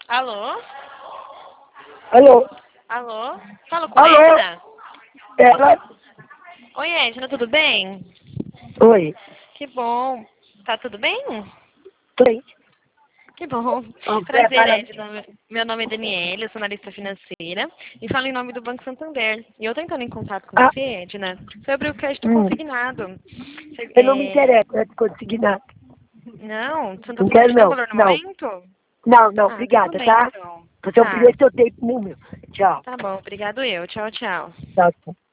Alô? Alô? Alô? Fala com Alô? a Edna? Ela? Oi, Edna, tudo bem? Oi. Que bom. Tá tudo bem? Oi. Que bom. Prazer, Edna. Meu nome é Daniela, eu sou analista financeira e falo em nome do Banco Santander. E eu tô entrando em contato com você, Edna, sobre o crédito consignado. Eu não me interesso, é consignado. Não? Você não tá Não precisando quero, de nenhum não. valor no Não. momento? Não, Ah, tudo obrigada, bem, tá? então. Você Tá. ofereceu seu tempo no meu. Tchau. Tá bom, obrigado eu. Tchau, tchau. Tchau, tchau.